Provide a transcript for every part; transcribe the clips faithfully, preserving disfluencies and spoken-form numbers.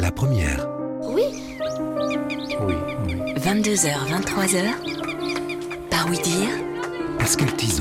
la première. Oui. Oui, oui. vingt-deux heures, vingt-trois heures. Par oui dire. Pascal Tison.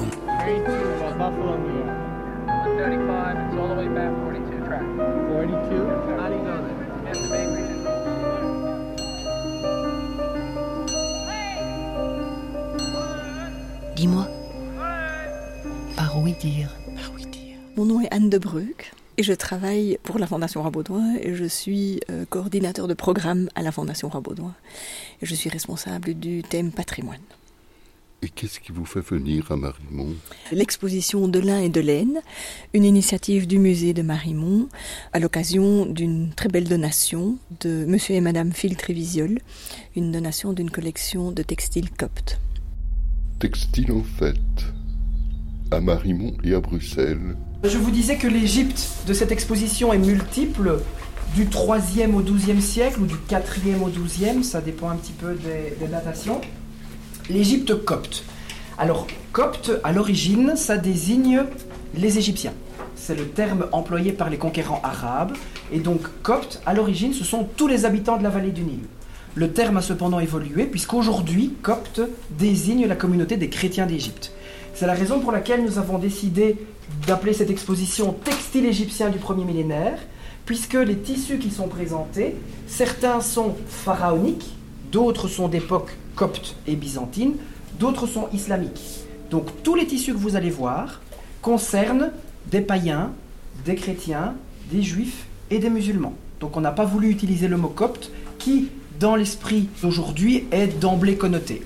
Dis-moi. Par oui dire. Par oui dire. Mon nom est Anne de Breuk et je travaille pour la Fondation Roi-Baudouin et je suis euh, coordinateur de programme à la Fondation Roi-Baudouin. Et je suis responsable du thème patrimoine. Et qu'est-ce qui vous fait venir à Marimont ? L'exposition de lin et de laine, une initiative du musée de Marimont à l'occasion d'une très belle donation de monsieur et madame Phil Trévisiol, une donation d'une collection de textiles coptes. Textile en fête, à Marimont et à Bruxelles. Je vous disais que l'Égypte de cette exposition est multiple, du troisième au douzième siècle ou du quatrième au douzième, ça dépend un petit peu des, des datations. L'Égypte copte. Alors, copte, à l'origine, ça désigne les Égyptiens. C'est le terme employé par les conquérants arabes. Et donc, copte, à l'origine, ce sont tous les habitants de la vallée du Nil. Le terme a cependant évolué, puisqu'aujourd'hui, copte désigne la communauté des chrétiens d'Égypte. C'est la raison pour laquelle nous avons décidé d'appeler cette exposition « Textile égyptien du premier millénaire », puisque les tissus qui sont présentés, certains sont pharaoniques, d'autres sont d'époque copte et byzantine, d'autres sont islamiques. Donc tous les tissus que vous allez voir concernent des païens, des chrétiens, des juifs et des musulmans. Donc on n'a pas voulu utiliser le mot copte qui, dans l'esprit d'aujourd'hui, est d'emblée connoté.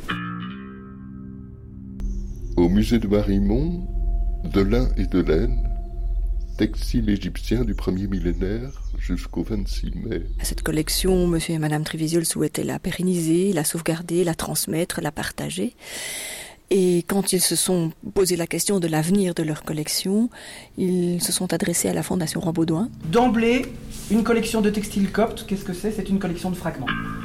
Au musée de Marimont, de lin et de laine, textile égyptien du premier millénaire jusqu'au vingt-six mai. Cette collection, monsieur et madame Trévisiol souhaitaient la pérenniser, la sauvegarder, la transmettre, la partager. Et quand ils se sont posé la question de l'avenir de leur collection, ils se sont adressés à la Fondation Roi-Baudouin. D'emblée, une collection de textiles coptes, qu'est-ce que c'est ? C'est une collection de fragments.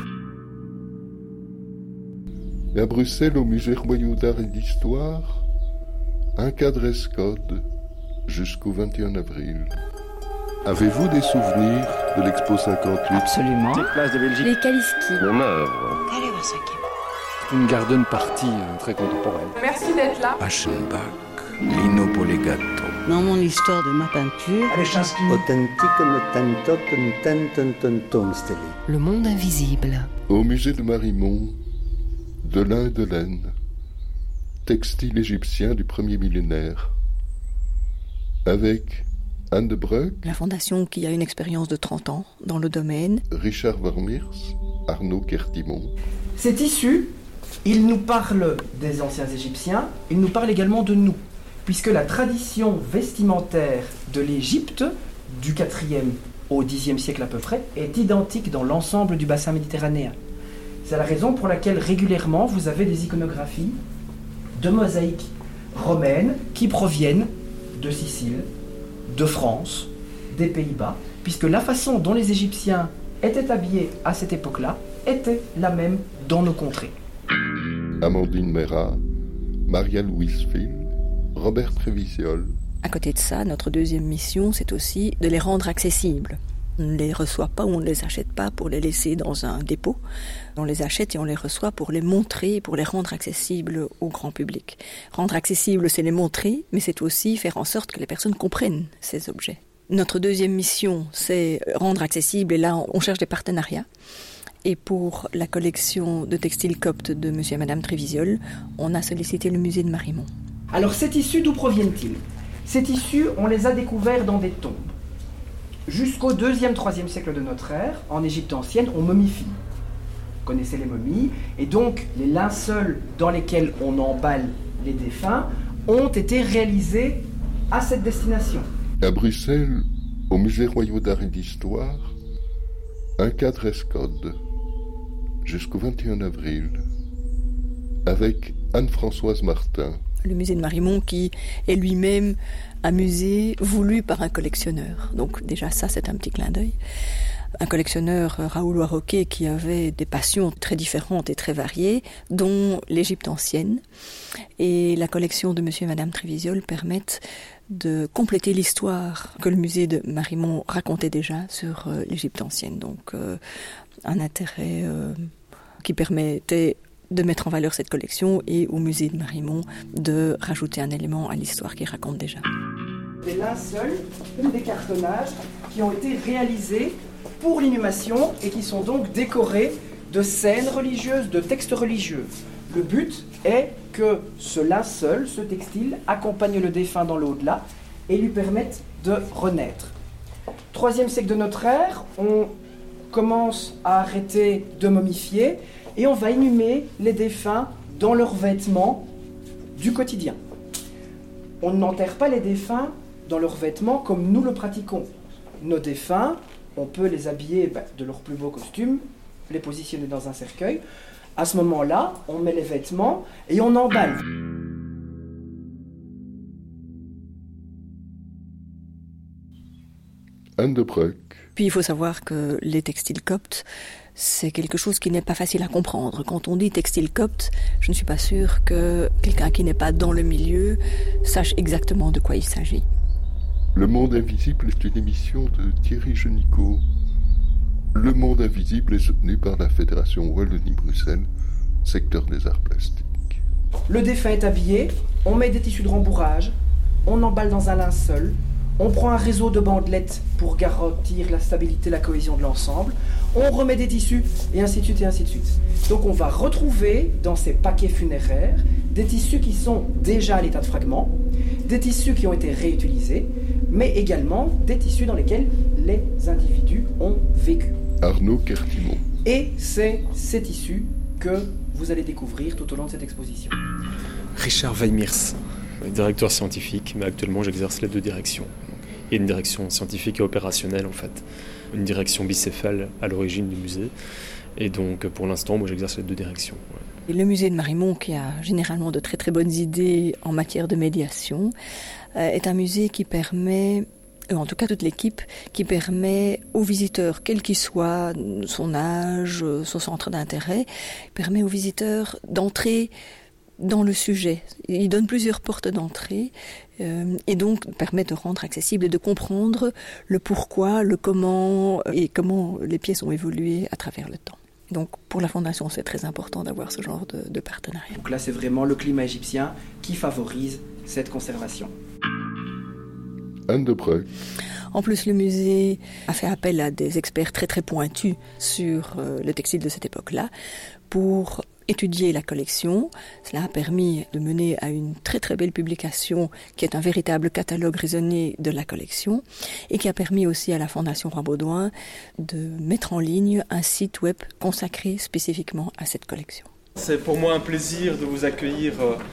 Et à Bruxelles, au musée royal d'art et d'histoire, un cadre code jusqu'au vingt et un avril. Avez-vous des souvenirs de l'Expo cinquante-huit ? Absolument. Place de Belgique. Les Kaliski. Mon œuvre. Allez voir ça. C'est une garden party euh, très contemporaine. Merci d'être là. Aschenbach, Lino Polegato. Dans mon histoire de ma peinture, Le monde invisible. Au musée de Marimont, de lin et de laine, textile égyptien du premier millénaire, avec Anne de Breuk, La Fondation qui a une expérience de trente ans dans le domaine. Richard Vermeers, Arnaud Kertimont. Ces tissus, ils nous parlent des anciens Égyptiens, ils nous parlent également de nous, puisque la tradition vestimentaire de l'Égypte, du quatrième au dixième siècle à peu près, est identique dans l'ensemble du bassin méditerranéen. C'est la raison pour laquelle régulièrement vous avez des iconographies de mosaïques romaines qui proviennent de Sicile, de France, des Pays-Bas, puisque la façon dont les Égyptiens étaient habillés à cette époque-là était la même dans nos contrées. Amandine Mera, Maria-Louise Phil, Robert Trévisiol. À côté de ça, notre deuxième mission, c'est aussi de les rendre accessibles. On ne les reçoit pas ou on ne les achète pas pour les laisser dans un dépôt. On les achète et on les reçoit pour les montrer, pour les rendre accessibles au grand public. Rendre accessible, c'est les montrer, mais c'est aussi faire en sorte que les personnes comprennent ces objets. Notre deuxième mission, c'est rendre accessible, et là, on cherche des partenariats. Et pour la collection de textiles coptes de monsieur et madame Trévisiol, on a sollicité le musée de Marimont. Alors ces tissus, d'où proviennent-ils ? Ces tissus, on les a découverts dans des tombes. Jusqu'au deuxième, troisième siècle de notre ère, en Égypte ancienne, on momifie. Vous connaissez les momies, et donc les linceuls dans lesquels on emballe les défunts ont été réalisés à cette destination. À Bruxelles, au musée royal d'art et d'histoire, un cadre code jusqu'au vingt et un avril, avec Anne-Françoise Martin. Le musée de Marimont qui est lui-même un musée voulu par un collectionneur. Donc déjà ça, c'est un petit clin d'œil. un collectionneur, Raoul Warroquet, qui avait des passions très différentes et très variées, dont l'Égypte ancienne. Et la collection de monsieur et madame Trévisiol permettent de compléter l'histoire que le musée de Marimont racontait déjà sur euh, l'Égypte ancienne. Donc euh, un intérêt euh, qui permettait de mettre en valeur cette collection et au musée de Marimont de rajouter un élément à l'histoire qu'il raconte déjà. Des linceuls ou des cartonnages qui ont été réalisés pour l'inhumation et qui sont donc décorés de scènes religieuses, de textes religieux. Le but est que ce linceul, ce textile, accompagne le défunt dans l'au-delà et lui permette de renaître. Troisième siècle de notre ère, on commence à arrêter de momifier et on va inhumer les défunts dans leurs vêtements du quotidien. On n'enterre pas les défunts dans leurs vêtements comme nous le pratiquons. Nos défunts, on peut les habiller ben, de leurs plus beaux costumes, les positionner dans un cercueil. À ce moment-là, on met les vêtements et on emballe. Anne de Breuck. Puis il faut savoir que les textiles coptes, c'est quelque chose qui n'est pas facile à comprendre. Quand on dit textile copte, je ne suis pas sûre que quelqu'un qui n'est pas dans le milieu sache exactement de quoi il s'agit. Le Monde Invisible est une émission de Thierry Genicot. Le Monde Invisible est soutenu par la Fédération Wallonie-Bruxelles, secteur des arts plastiques. Le défunt est habillé, on met des tissus de rembourrage, on emballe dans un linceul, on prend un réseau de bandelettes pour garantir la stabilité, la cohésion de l'ensemble, on remet des tissus, et ainsi de suite, et ainsi de suite. Donc on va retrouver dans ces paquets funéraires des tissus qui sont déjà à l'état de fragments, des tissus qui ont été réutilisés, mais également des tissus dans lesquels les individus ont vécu. Arnaud Kertimont. Et c'est ces tissus que vous allez découvrir tout au long de cette exposition. Richard Weimirs, directeur scientifique, mais actuellement j'exerce les deux directions. Il y a une direction scientifique et opérationnelle en fait, une direction bicéphale à l'origine du musée. Et donc pour l'instant, moi j'exerce les deux directions. Ouais. Le musée de Marimont, qui a généralement de très très bonnes idées en matière de médiation, euh, est un musée qui permet, en tout cas toute l'équipe, qui permet aux visiteurs, quel qu'il soit son âge, son centre d'intérêt, permet aux visiteurs d'entrer dans le sujet. Il donne plusieurs portes d'entrée euh, et donc permet de rendre accessible et de comprendre le pourquoi, le comment et comment les pièces ont évolué à travers le temps. Donc pour la Fondation, c'est très important d'avoir ce genre de, de partenariat. Donc là, c'est vraiment le climat égyptien qui favorise cette conservation. Anne de Breuck. En plus, le musée a fait appel à des experts très très pointus sur euh, le textile de cette époque-là pour étudier la collection. Cela a permis de mener à une très très belle publication qui est un véritable catalogue raisonné de la collection et qui a permis aussi à la Fondation Roi Baudouin de mettre en ligne un site web consacré spécifiquement à cette collection. C'est pour moi un plaisir de vous accueillir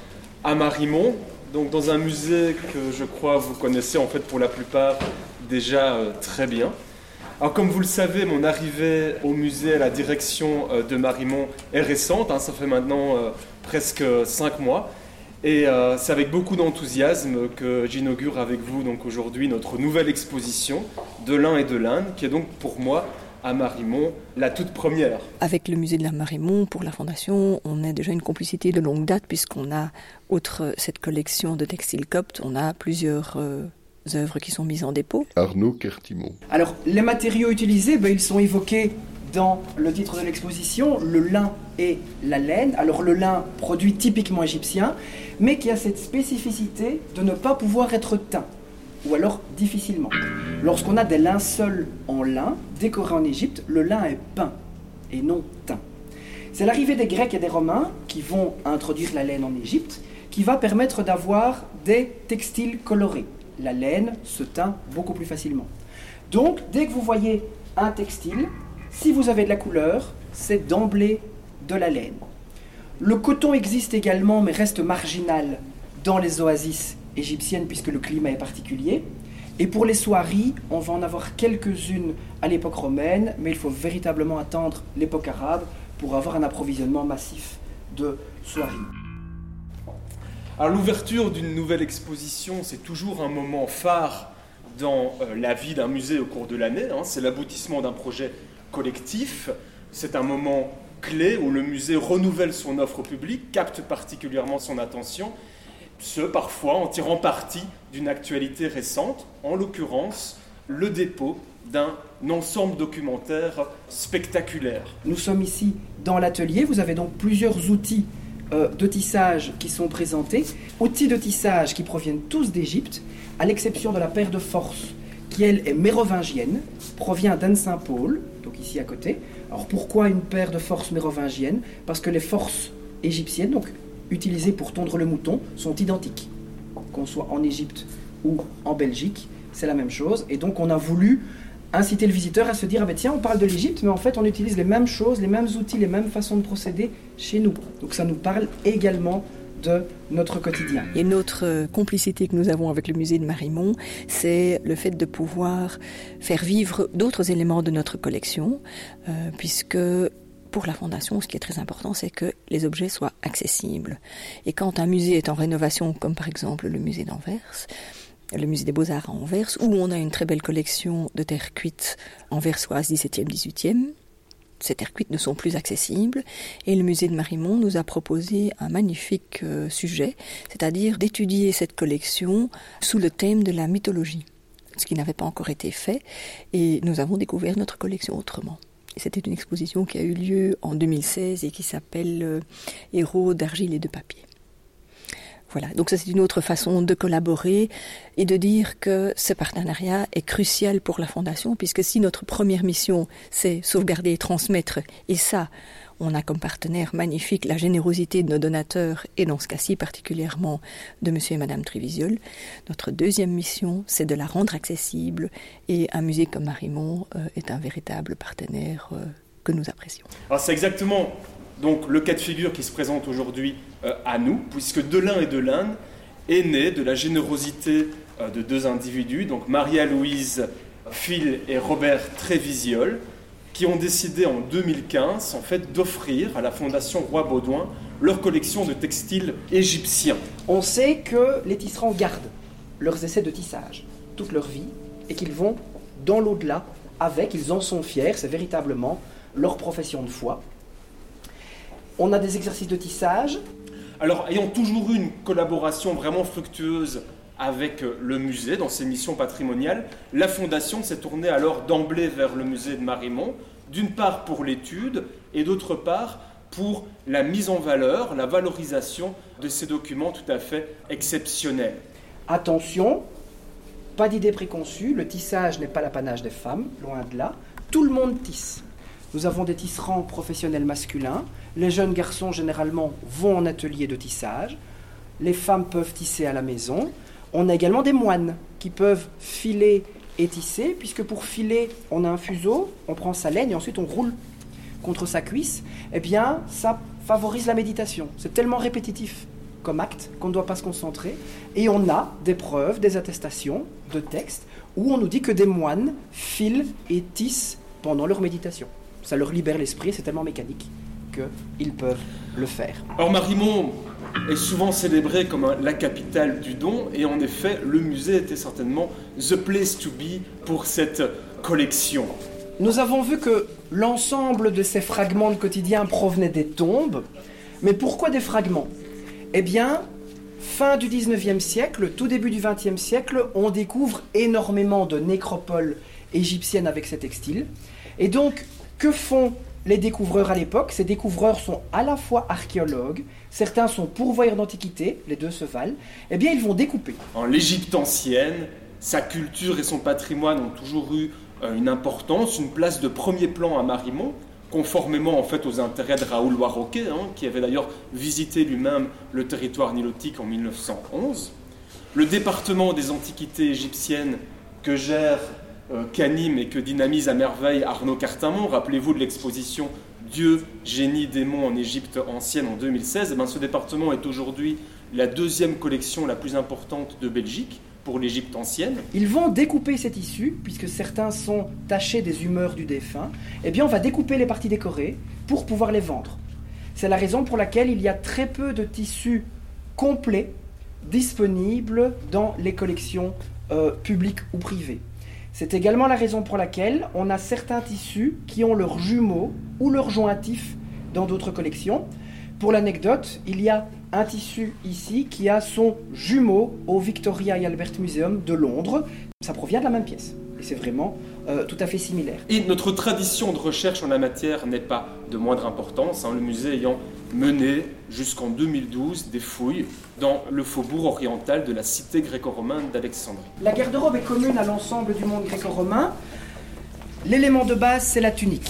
à Marimont, donc dans un musée que je crois vous connaissez en fait pour la plupart déjà très bien. Alors comme vous le savez, mon arrivée au musée à la direction de Marimont est récente, hein, ça fait maintenant euh, presque cinq mois. Et euh, c'est avec beaucoup d'enthousiasme que j'inaugure avec vous donc aujourd'hui notre nouvelle exposition de l'Ain et de l'Inde, qui est donc pour moi à Marimont la toute première. Avec le musée de la Marimont, pour la Fondation, on a déjà une complicité de longue date puisqu'on a, outre cette collection de textiles coptes, on a plusieurs euh, œuvres qui sont mises en dépôt. Arnaud Kertimont. Alors, les matériaux utilisés, ben, ils sont évoqués dans le titre de l'exposition, le lin et la laine. Alors, le lin, produit typiquement égyptien, mais qui a cette spécificité de ne pas pouvoir être teint, ou alors difficilement. Lorsqu'on a des linceuls en lin, décorés en Égypte, le lin est peint et non teint. C'est l'arrivée des Grecs et des Romains qui vont introduire la laine en Égypte, qui va permettre d'avoir des textiles colorés. La laine se teint beaucoup plus facilement. Donc, dès que vous voyez un textile, si vous avez de la couleur, c'est d'emblée de la laine. Le coton existe également, mais reste marginal dans les oasis égyptiennes, puisque le climat est particulier. Et pour les soieries, on va en avoir quelques-unes à l'époque romaine, mais il faut véritablement attendre l'époque arabe pour avoir un approvisionnement massif de soieries. Alors l'ouverture d'une nouvelle exposition, c'est toujours un moment phare dans euh, la vie d'un musée au cours de l'année. Hein. C'est l'aboutissement d'un projet collectif. C'est un moment clé où le musée renouvelle son offre au public, capte particulièrement son attention, ce parfois en tirant parti d'une actualité récente, en l'occurrence le dépôt d'un ensemble documentaire spectaculaire. Nous sommes ici dans l'atelier, vous avez donc plusieurs outils euh, de tissage qui sont présentés, outils de tissage qui proviennent tous d'Égypte, à l'exception de la paire de force qui elle est mérovingienne, provient d'Anne-Saint-Paul, donc ici à côté. Alors pourquoi une paire de forces mérovingiennes ? Parce que les forces égyptiennes, donc utilisées pour tondre le mouton, sont identiques. Qu'on soit en Égypte ou en Belgique, c'est la même chose. Et donc on a voulu inciter le visiteur à se dire, ah ben tiens, on parle de l'Égypte, mais en fait on utilise les mêmes choses, les mêmes outils, les mêmes façons de procéder chez nous. Donc ça nous parle également de notre quotidien. Et une autre complicité que nous avons avec le musée de Marimont, c'est le fait de pouvoir faire vivre d'autres éléments de notre collection, euh, puisque pour la Fondation, ce qui est très important, c'est que les objets soient accessibles. Et quand un musée est en rénovation, comme par exemple le musée d'Anvers, le musée des Beaux-Arts à Anvers, où on a une très belle collection de terre cuite anversoise dix-septième dix-huitième, ces terres cuites ne sont plus accessibles et le musée de Marimont nous a proposé un magnifique euh, sujet, c'est-à-dire d'étudier cette collection sous le thème de la mythologie, ce qui n'avait pas encore été fait, et nous avons découvert notre collection autrement. Et c'était une exposition qui a eu lieu en deux mille seize et qui s'appelle euh, « Héros d'argile et de papier ». Voilà, donc ça c'est une autre façon de collaborer et de dire que ce partenariat est crucial pour la Fondation, puisque si notre première mission c'est sauvegarder et transmettre, et ça on a comme partenaire magnifique la générosité de nos donateurs, et dans ce cas-ci particulièrement de monsieur et madame Trévisiol, notre deuxième mission c'est de la rendre accessible, et un musée comme Marimont euh, est un véritable partenaire euh, que nous apprécions. Alors c'est exactement donc le cas de figure qui se présente aujourd'hui euh, à nous, puisque de l'un et de l'Inde est né de la générosité euh, de deux individus, donc Maria-Louise Phil et Robert Trévisiol, qui ont décidé en deux mille quinze en fait, d'offrir à la Fondation Roi Baudouin leur collection de textiles égyptiens. On sait que les tisserands gardent leurs essais de tissage toute leur vie et qu'ils vont dans l'au-delà avec, ils en sont fiers, c'est véritablement leur profession de foi. On a des exercices de tissage. Alors, ayant toujours eu une collaboration vraiment fructueuse avec le musée dans ses missions patrimoniales, la Fondation s'est tournée alors d'emblée vers le musée de Marimont, d'une part pour l'étude et d'autre part pour la mise en valeur, la valorisation de ces documents tout à fait exceptionnels. Attention, pas d'idée préconçue, le tissage n'est pas l'apanage des femmes, loin de là. Tout le monde tisse. Nous avons des tisserands professionnels masculins. Les jeunes garçons, généralement, vont en atelier de tissage. Les femmes peuvent tisser à la maison. On a également des moines qui peuvent filer et tisser, puisque pour filer, on a un fuseau, on prend sa laine et ensuite on roule contre sa cuisse. Eh bien, ça favorise la méditation. C'est tellement répétitif comme acte qu'on ne doit pas se concentrer. Et on a des preuves, des attestations de textes où on nous dit que des moines filent et tissent pendant leur méditation. Ça leur libère l'esprit, c'est tellement mécanique qu'ils peuvent le faire. Alors Marimont est souvent célébré comme un, la capitale du don, et en effet, le musée était certainement the place to be pour cette collection. Nous avons vu que l'ensemble de ces fragments de quotidien provenaient des tombes, mais pourquoi des fragments ? Eh bien, fin du dix-neuvième siècle, tout début du vingtième siècle, on découvre énormément de nécropoles égyptiennes avec ces textiles, et donc, que font les découvreurs à l'époque ? Ces découvreurs sont à la fois archéologues, certains sont pourvoyeurs d'antiquités, les deux se valent. Eh bien, ils vont découper. En l'Égypte ancienne, sa culture et son patrimoine ont toujours eu une importance, une place de premier plan à Marimont, conformément en fait aux intérêts de Raoul Warroquet, hein, qui avait d'ailleurs visité lui-même le territoire nilotique en mille neuf cent onze. Le département des antiquités égyptiennes que gère Euh, qu'anime et que dynamise à merveille Arnaud Cartamont. Rappelez-vous de l'exposition Dieu, génie, démon en Égypte ancienne en deux mille seize. Et bien, ce département est aujourd'hui la deuxième collection la plus importante de Belgique pour l'Égypte ancienne. Ils vont découper ces tissus, puisque certains sont tachés des humeurs du défunt. Eh bien, on va découper les parties décorées pour pouvoir les vendre. C'est la raison pour laquelle il y a très peu de tissus complets disponibles dans les collections euh, public ou privé. C'est également la raison pour laquelle on a certains tissus qui ont leurs jumeaux ou leurs jointifs dans d'autres collections. Pour l'anecdote, il y a un tissu ici qui a son jumeau au Victoria and Albert Museum de Londres. Ça provient de la même pièce. Et c'est vraiment euh, tout à fait similaire. Et notre tradition de recherche en la matière n'est pas de moindre importance, hein, le musée ayant mené jusqu'en deux mille douze des fouilles dans le faubourg oriental de la cité gréco-romaine d'Alexandrie. La garde-robe est commune à l'ensemble du monde gréco-romain. L'élément de base, c'est la tunique.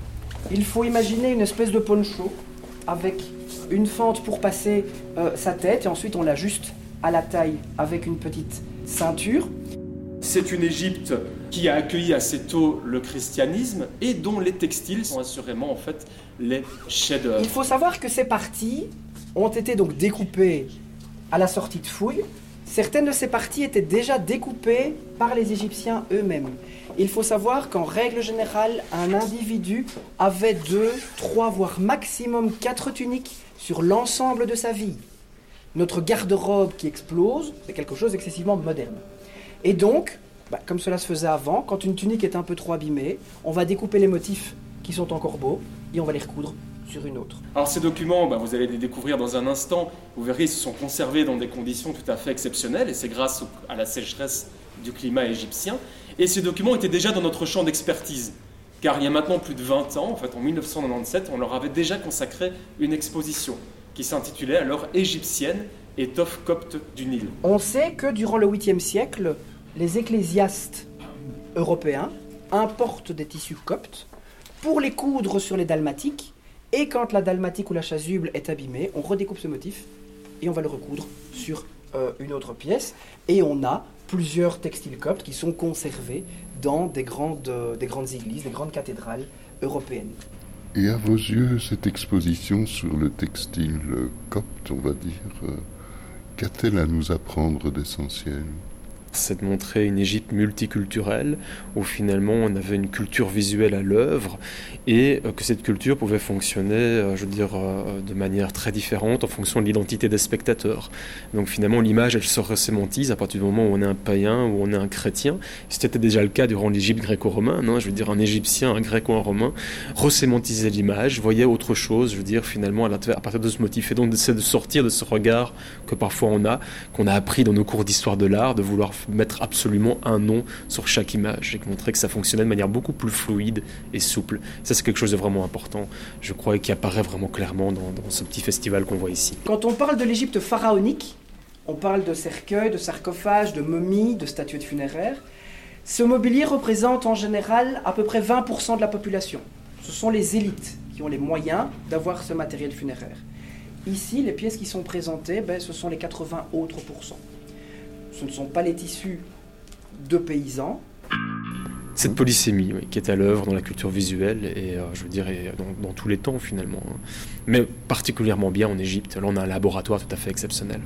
Il faut imaginer une espèce de poncho avec une fente pour passer euh, sa tête et ensuite on l'ajuste à la taille avec une petite ceinture. C'est une Égypte qui a accueilli assez tôt le christianisme et dont les textiles sont assurément en fait les chefs-d'œuvre. Il faut savoir que ces parties ont été donc découpées à la sortie de fouilles. Certaines de ces parties étaient déjà découpées par les Égyptiens eux-mêmes. Il faut savoir qu'en règle générale, un individu avait deux, trois, voire maximum quatre tuniques sur l'ensemble de sa vie. Notre garde-robe qui explose, c'est quelque chose d'excessivement moderne. Et donc, bah, comme cela se faisait avant, quand une tunique est un peu trop abîmée, on va découper les motifs qui sont encore beaux et on va les recoudre sur une autre. Alors ces documents, bah, vous allez les découvrir dans un instant, vous verrez, ils se sont conservés dans des conditions tout à fait exceptionnelles et c'est grâce à la sécheresse du climat égyptien. Et ces documents étaient déjà dans notre champ d'expertise, car il y a maintenant plus de vingt ans, en fait en mille neuf cent quatre-vingt-dix-sept, on leur avait déjà consacré une exposition qui s'intitulait alors « Égyptienne, étoffe copte du Nil ». On sait que durant le huitième siècle, les ecclésiastes européens importent des tissus coptes pour les coudre sur les dalmatiques, et quand la dalmatique ou la chasuble est abîmée, on redécoupe ce motif et on va le recoudre sur euh, une autre pièce, et on a plusieurs textiles coptes qui sont conservés dans des grandes, euh, des grandes églises, des grandes cathédrales européennes. Et à vos yeux, cette exposition sur le textile copte, on va dire, euh, qu'a-t-elle à nous apprendre d'essentiel ? C'est de montrer une Égypte multiculturelle, où finalement on avait une culture visuelle à l'œuvre, et que cette culture pouvait fonctionner, je veux dire, de manière très différente en fonction de l'identité des spectateurs. Donc finalement l'image, elle se ressémantise à partir du moment où on est un païen, où on est un chrétien. C'était déjà le cas durant l'Égypte gréco-romaine, hein, je veux dire un Égyptien, un grec ou un romain, ressémantisait l'image, voyait autre chose, je veux dire finalement à partir de ce motif. Et donc c'est de sortir de ce regard que parfois on a, qu'on a appris dans nos cours d'histoire de l'art, de vouloir mettre absolument un nom sur chaque image et montrer que ça fonctionnait de manière beaucoup plus fluide et souple. Ça, c'est quelque chose de vraiment important, je crois, et qui apparaît vraiment clairement dans, dans ce petit festival qu'on voit ici. Quand on parle de l'Égypte pharaonique, on parle de cercueils, de sarcophages, de momies, de statuettes funéraires. Ce mobilier représente en général à peu près vingt pour cent de la population. Ce sont les élites qui ont les moyens d'avoir ce matériel funéraire. Ici, les pièces qui sont présentées, ben, ce sont les quatre-vingts autres pourcents. Ce ne sont pas les tissus de paysans. Cette polysémie, oui, qui est à l'œuvre dans la culture visuelle et euh, je veux dire et dans, dans tous les temps finalement, hein. Mais particulièrement bien en Égypte. Là, on a un laboratoire tout à fait exceptionnel.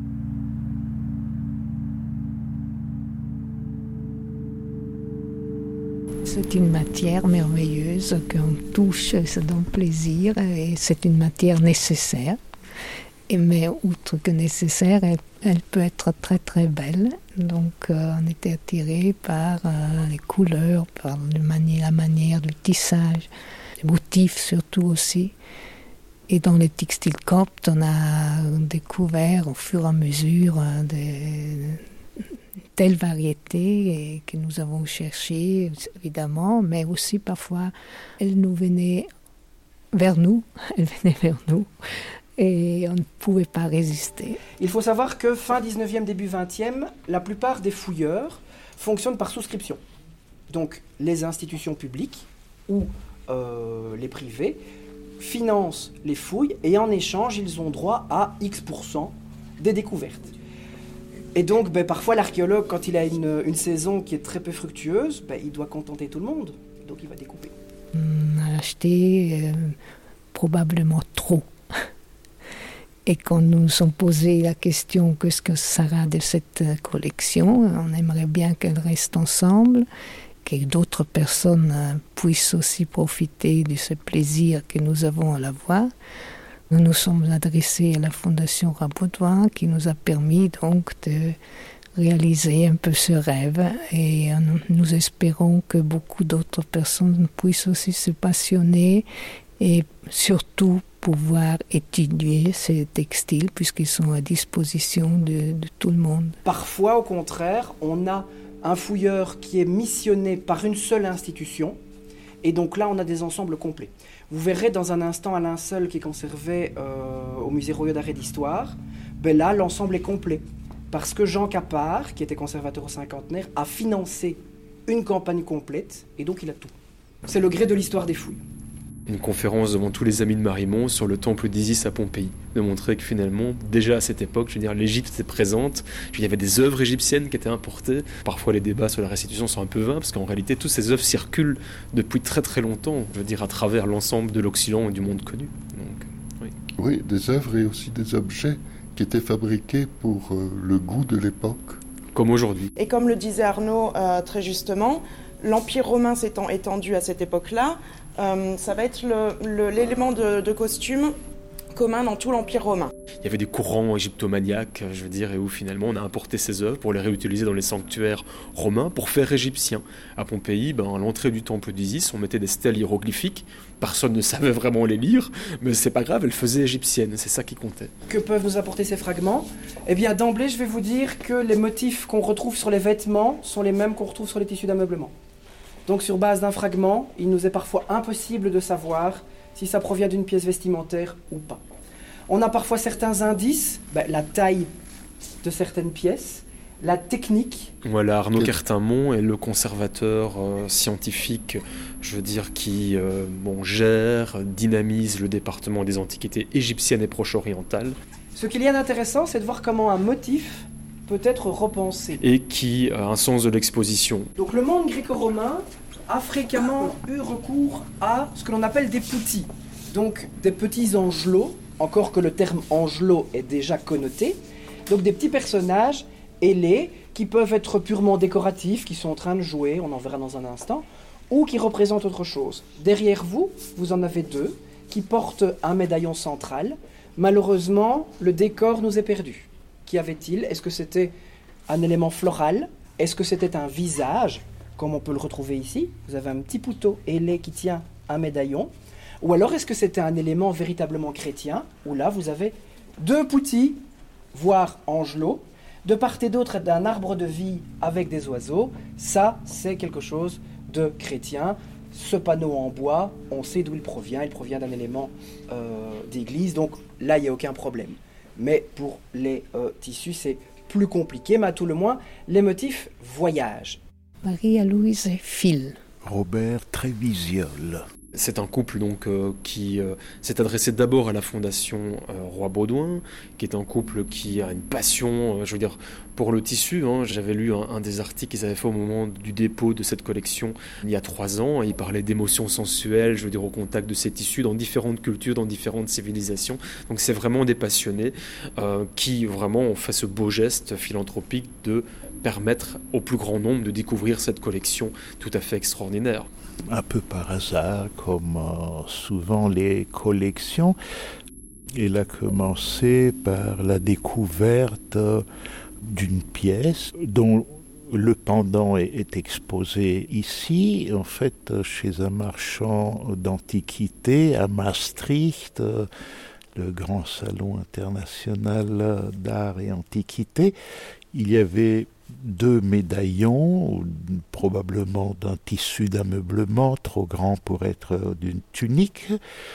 C'est une matière merveilleuse qu'on touche, ça donne plaisir et c'est une matière nécessaire. Et mais outre que nécessaire, elle, elle peut être très très belle. Donc euh, on était attiré par euh, les couleurs, par le mani- la manière du tissage, les motifs surtout aussi. Et dans les textiles coptes, on a découvert au fur et à mesure euh, des telle variété et que nous avons cherché évidemment, mais aussi parfois elle nous venait vers nous, elle venait vers nous. Et on ne pouvait pas résister. Il faut savoir que fin dix-neuvième, début vingtième, la plupart des fouilleurs fonctionnent par souscription. Donc les institutions publiques ou euh, les privés financent les fouilles et en échange, ils ont droit à X pour cent des découvertes. Et donc ben, parfois l'archéologue, quand il a une, une saison qui est très peu fructueuse, ben, il doit contenter tout le monde. Donc il va découper. On a acheté euh, probablement trop. Et quand nous nous sommes posé la question qu'est-ce que ça sera de cette collection, on aimerait bien qu'elle reste ensemble, que d'autres personnes puissent aussi profiter de ce plaisir que nous avons à la voir. Nous nous sommes adressés à la Fondation Rabotois qui nous a permis donc de réaliser un peu ce rêve et nous espérons que beaucoup d'autres personnes puissent aussi se passionner et surtout pouvoir étudier ces textiles puisqu'ils sont à disposition de, de tout le monde. Parfois, au contraire, on a un fouilleur qui est missionné par une seule institution et donc là, on a des ensembles complets. Vous verrez dans un instant un linceul qui est conservé euh, au Musée royal d'art et d'histoire. Ben là, l'ensemble est complet parce que Jean Capard, qui était conservateur au cinquantenaire, a financé une campagne complète et donc il a tout. C'est le gré de l'histoire des fouilles. Une conférence devant tous les amis de Marimont sur le temple d'Isis à Pompéi, de montrer que finalement, déjà à cette époque, je veux dire, l'Égypte était présente, il y avait des œuvres égyptiennes qui étaient importées. Parfois les débats sur la restitution sont un peu vains, parce qu'en réalité, toutes ces œuvres circulent depuis très très longtemps, je veux dire, à travers l'ensemble de l'Occident et du monde connu. Donc, oui. oui, des œuvres et aussi des objets qui étaient fabriqués pour euh, le goût de l'époque. Comme aujourd'hui. Et comme le disait Arnaud euh, très justement, l'Empire romain s'étant étendu à cette époque-là, Euh, ça va être le, le, l'élément de, de costume commun dans tout l'Empire romain. Il y avait des courants égyptomaniaques, je veux dire, et où finalement on a importé ces œuvres pour les réutiliser dans les sanctuaires romains pour faire égyptien. À Pompéi, ben, à l'entrée du temple d'Isis, on mettait des stèles hiéroglyphiques. Personne ne savait vraiment les lire, mais c'est pas grave, elles faisaient égyptiennes, c'est ça qui comptait. Que peuvent nous apporter ces fragments ? Eh bien, d'emblée, je vais vous dire que les motifs qu'on retrouve sur les vêtements sont les mêmes qu'on retrouve sur les tissus d'ameublement. Donc sur base d'un fragment, il nous est parfois impossible de savoir si ça provient d'une pièce vestimentaire ou pas. On a parfois certains indices, ben, la taille de certaines pièces, la technique. Voilà, Arnaud Cartinmont est le conservateur euh, scientifique, je veux dire, qui euh, bon, gère, dynamise le département des antiquités égyptiennes et proche-orientales. Ce qu'il y a d'intéressant, c'est de voir comment un motif peut être repensé. Et qui a un sens de l'exposition. Donc le monde gréco-romain a fréquemment eu recours à ce que l'on appelle des poutis. Donc des petits angelots, encore que le terme angelot est déjà connoté. Donc des petits personnages ailés qui peuvent être purement décoratifs, qui sont en train de jouer, on en verra dans un instant, ou qui représentent autre chose. Derrière vous, vous en avez deux qui portent un médaillon central. Malheureusement, le décor nous est perdu. Qu'y avait-il ? Est-ce que c'était un élément floral ? Est-ce que c'était un visage, comme on peut le retrouver ici ? Vous avez un petit poutot ailé qui tient un médaillon. Ou alors est-ce que c'était un élément véritablement chrétien, où là vous avez deux poutis, voire angelots, de part et d'autre d'un arbre de vie avec des oiseaux. Ça, c'est quelque chose de chrétien. Ce panneau en bois, on sait d'où il provient. Il provient d'un élément euh, d'église, donc là, il n'y a aucun problème. Mais pour les euh, tissus, c'est plus compliqué, mais à tout le moins, les motifs voyagent. Maria-Louise Phil. Robert Trévisiol. C'est un couple donc euh, qui euh, s'est adressé d'abord à la fondation euh, Roi Baudouin, qui est un couple qui a une passion, euh, je veux dire, pour le tissu. Hein. J'avais lu un, un des articles qu'ils avaient fait au moment du dépôt de cette collection il y a trois ans. Et ils parlaient d'émotions sensuelles, je veux dire, au contact de ces tissus dans différentes cultures, dans différentes civilisations. Donc c'est vraiment des passionnés euh, qui vraiment ont fait ce beau geste philanthropique de permettre au plus grand nombre de découvrir cette collection tout à fait extraordinaire. Un peu par hasard, comme euh, souvent les collections. Il a commencé par la découverte euh, d'une pièce dont le pendant est, est exposé ici, en fait, chez un marchand d'antiquités à Maastricht, euh, le grand salon international d'art et antiquité. Il y avait deux médaillons, probablement d'un tissu d'ameublement trop grand pour être d'une tunique,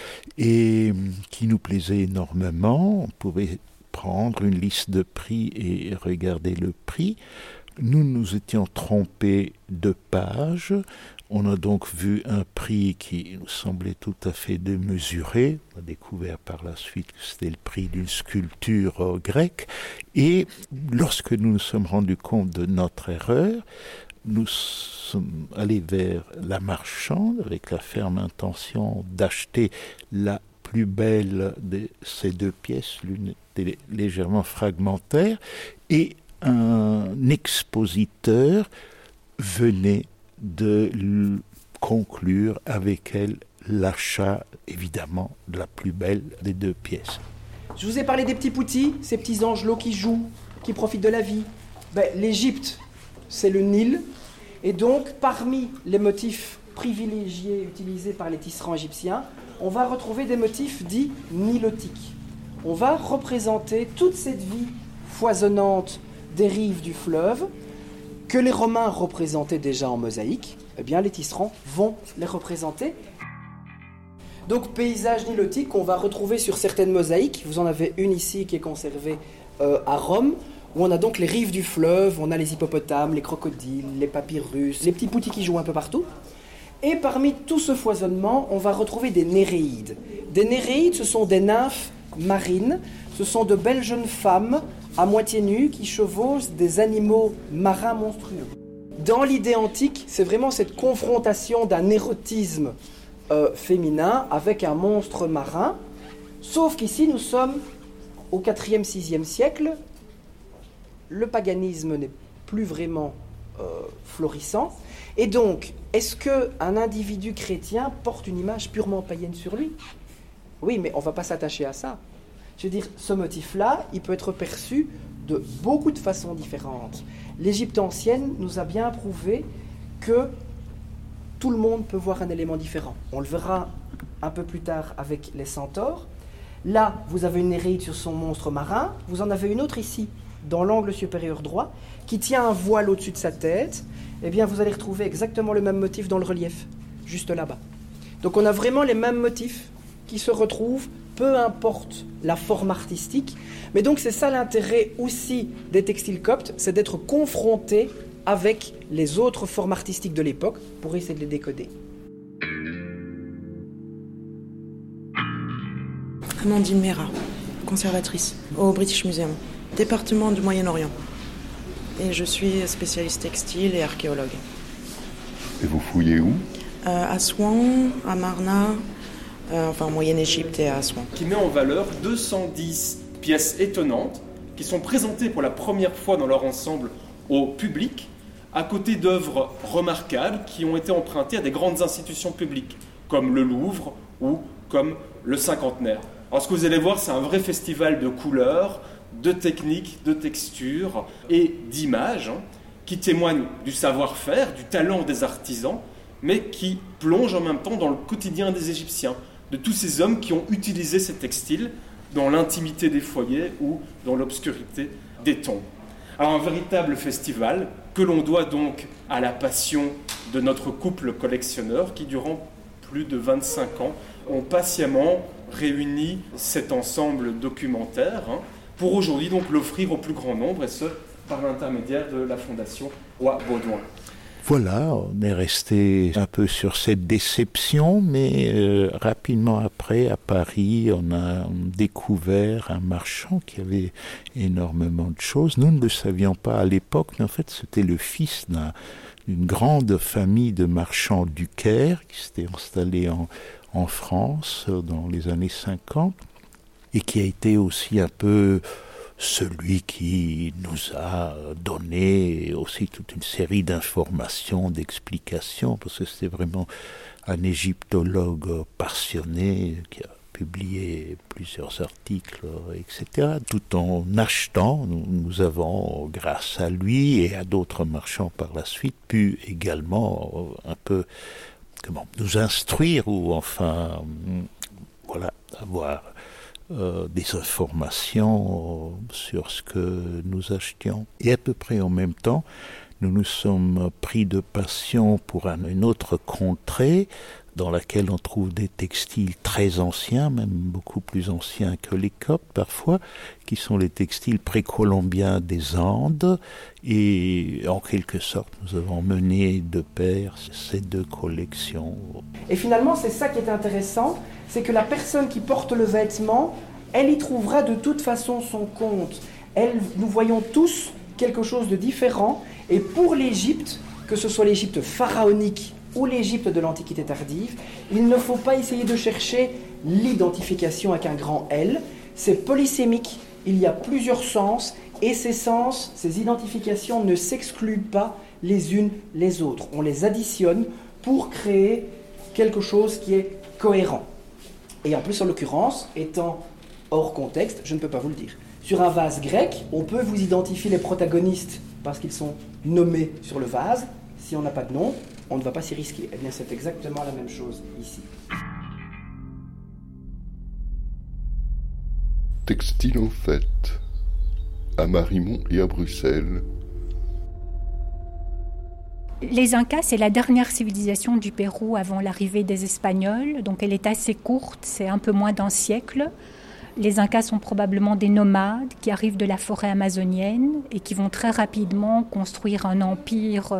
et qui nous plaisait énormément. On pouvait prendre une liste de prix et regarder le prix. Nous nous étions trompés de page. On a donc vu un prix qui nous semblait tout à fait démesuré. On a découvert par la suite que c'était le prix d'une sculpture euh, grecque. Et lorsque nous nous sommes rendus compte de notre erreur, nous sommes allés vers la marchande avec la ferme intention d'acheter la plus belle de ces deux pièces. L'une était légèrement fragmentaire. Et un expositeur venait de conclure avec elle l'achat, évidemment, de la plus belle des deux pièces. Je vous ai parlé des petits poutis, ces petits angelots qui jouent, qui profitent de la vie. ben, l'Égypte, c'est le Nil, et donc parmi les motifs privilégiés utilisés par les tisserands égyptiens, on va retrouver des motifs dits nilotiques. On va représenter toute cette vie foisonnante des rives du fleuve que les Romains représentaient déjà en mosaïque. Eh bien, les tisserands vont les représenter. Donc, paysage nilotique qu'on va retrouver sur certaines mosaïques. Vous en avez une ici qui est conservée euh, à Rome, où on a donc les rives du fleuve, on a les hippopotames, les crocodiles, les papyrus, les petits poutis qui jouent un peu partout. Et parmi tout ce foisonnement, on va retrouver des néréides. Des néréides, ce sont des nymphes marines. Ce sont de belles jeunes femmes à moitié nues qui chevauchent des animaux marins monstrueux. Dans l'idée antique, c'est vraiment cette confrontation d'un érotisme euh, féminin avec un monstre marin. Sauf qu'ici, nous sommes au quatrième sixième siècle. Le paganisme n'est plus vraiment euh, florissant. Et donc, est-ce qu'un individu chrétien porte une image purement païenne sur lui ? Oui, mais on ne va pas s'attacher à ça. Je veux dire, ce motif-là, il peut être perçu de beaucoup de façons différentes. L'Égypte ancienne nous a bien prouvé que tout le monde peut voir un élément différent. On le verra un peu plus tard avec les centaures. Là, vous avez une néréide sur son monstre marin. Vous en avez une autre ici, dans l'angle supérieur droit, qui tient un voile au-dessus de sa tête. Eh bien, vous allez retrouver exactement le même motif dans le relief, juste là-bas. Donc, on a vraiment les mêmes motifs qui se retrouvent, peu importe la forme artistique. Mais donc, c'est ça l'intérêt aussi des textiles coptes, c'est d'être confronté avec les autres formes artistiques de l'époque pour essayer de les décoder. Amandine Mera, conservatrice au British Museum, département du Moyen-Orient. Et je suis spécialiste textile et archéologue. Et vous fouillez où ? euh, À Assouan, à Marna, euh, enfin en Moyenne-Égypte et à Assouan. Qui met en valeur deux cent dix pièces étonnantes qui sont présentées pour la première fois dans leur ensemble au public, à côté d'œuvres remarquables qui ont été empruntées à des grandes institutions publiques, comme le Louvre ou comme le Cinquantenaire. Alors ce que vous allez voir, c'est un vrai festival de couleurs, de techniques, de textures et d'images hein, qui témoignent du savoir-faire, du talent des artisans, mais qui plongent en même temps dans le quotidien des Égyptiens, de tous ces hommes qui ont utilisé ces textiles dans l'intimité des foyers ou dans l'obscurité des tombes. Alors un véritable festival que l'on doit donc à la passion de notre couple collectionneur qui, durant plus de vingt-cinq ans, ont patiemment réuni cet ensemble documentaire hein, pour aujourd'hui donc l'offrir au plus grand nombre, et ce, par l'intermédiaire de la Fondation Roi Baudouin. Voilà, on est resté un peu sur cette déception, mais euh, rapidement après, à Paris, on a découvert un marchand qui avait énormément de choses. Nous ne le savions pas à l'époque, mais en fait, c'était le fils d'un, d'une grande famille de marchands du Caire qui s'était installé en, en France dans les années cinquante et qui a été aussi un peu celui qui nous a donné aussi toute une série d'informations, d'explications, parce que c'était vraiment un égyptologue passionné qui a publié plusieurs articles, et cetera. Tout en achetant, nous, nous avons, grâce à lui et à d'autres marchands par la suite, pu également un peu comment, nous instruire ou enfin, voilà, avoir Euh, des informations euh, sur ce que nous achetions. Et à peu près en même temps, nous nous sommes pris de passion pour un, une autre contrée dans laquelle on trouve des textiles très anciens, même beaucoup plus anciens que les coptes parfois, qui sont les textiles précolombiens des Andes. Et en quelque sorte, nous avons mené de pair ces deux collections. Et finalement, c'est ça qui est intéressant, c'est que la personne qui porte le vêtement, elle y trouvera de toute façon son compte. Elle, nous voyons tous quelque chose de différent. Et pour l'Égypte, que ce soit l'Égypte pharaonique ou l'Égypte de l'Antiquité tardive, il ne faut pas essayer de chercher l'identification avec un grand L. C'est polysémique, il y a plusieurs sens, et ces sens, ces identifications ne s'excluent pas les unes les autres. On les additionne pour créer quelque chose qui est cohérent. Et en plus, en l'occurrence, étant hors contexte, je ne peux pas vous le dire. Sur un vase grec, on peut vous identifier les protagonistes parce qu'ils sont nommés sur le vase. Si on n'a pas de nom, on ne va pas s'y risquer. Eh bien, c'est exactement la même chose ici. Textile en fête, à Marimont et à Bruxelles. Les Incas, c'est la dernière civilisation du Pérou avant l'arrivée des Espagnols, donc elle est assez courte, c'est un peu moins d'un siècle. Les Incas sont probablement des nomades qui arrivent de la forêt amazonienne et qui vont très rapidement construire un empire